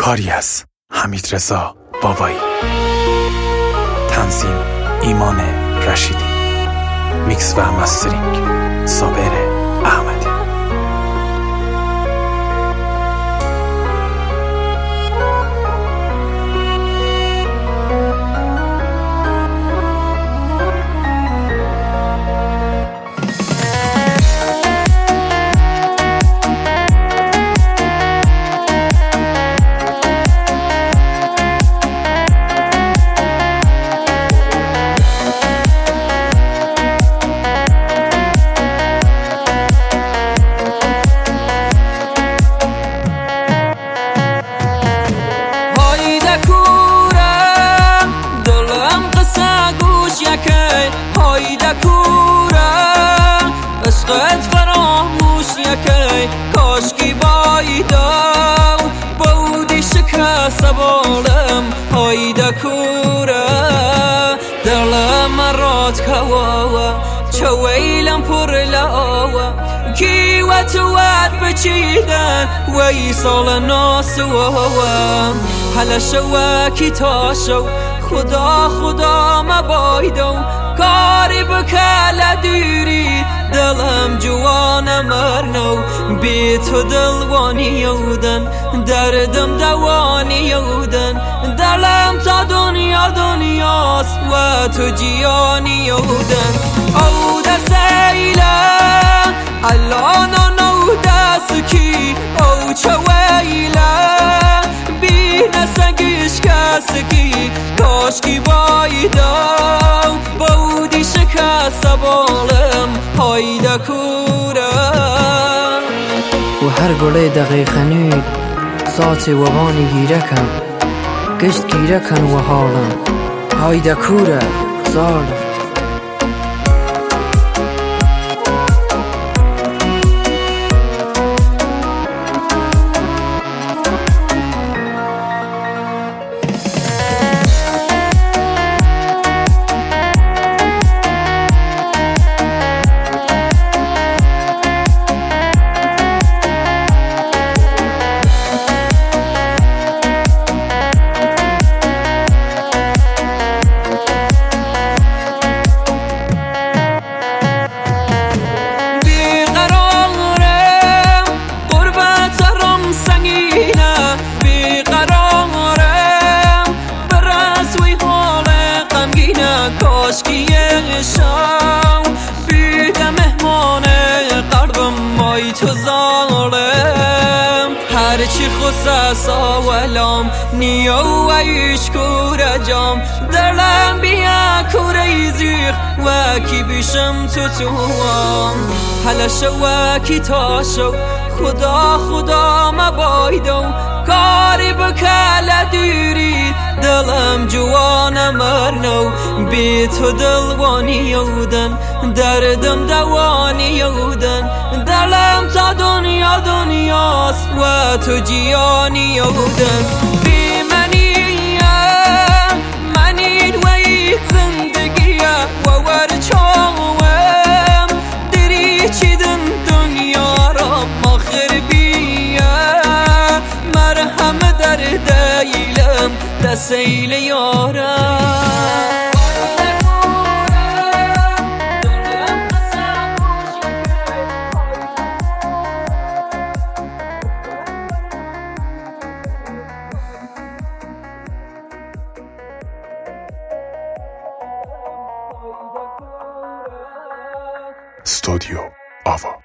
کاری از حمیدرضا بابایی. تنظیم ایمان رشیدی. میکس و مسترینگ صابر احمدی. عشقت فراموش یکی کاشکی بایداو بودی شکست بالم هایده کوره دلم رات کواوا چویلم پر لاوا کیوت واد بچیدن وی سال ناسوا حالا شواکی تاشو خدا مبایدو کاری بکل دیری دلم جوان مرنو بی تو دلوانی یودن دردم دوانی یودن دلم تا دنیاست و تو جیانی یودن او دسیله الان نو دسکی او چویله بی نسگیش کسکی کاشکی بایداو بودی شکست بالم هایده کوره و هر گله دقیقه نید ساعت وبانی گیره کن گشت گیره کن و حالم هایده کوره ظالم بیده مهمان قلبم مای تو ظالم هرچی خصص آولام نیو و ایش کوره جام دلم بیا کوره زیخ و کی بیشم توام حالا شواکی تاشو خدا مبایدو کاری بکل دیری دلم جوان مرنو بی تو دلوانی یودن دردم دوانی یودن دلم تا دنیاست و تو جیانی یودن بی منید و یک زندگیه و ورچاوم دری چیدن دنیا را مخر بیه مرهم در دیلم دسیل یارم استودیو آوا.